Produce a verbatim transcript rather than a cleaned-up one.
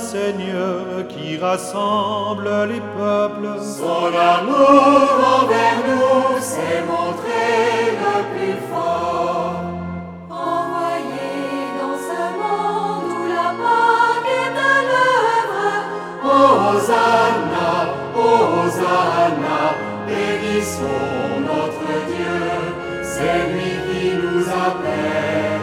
Seigneur qui rassemble les peuples. Son amour envers nous s'est montré le plus fort. Envoyé dans ce monde où la Pâque est à l'œuvre. Hosanna, Hosanna, bénissons notre Dieu, c'est lui qui nous appelle.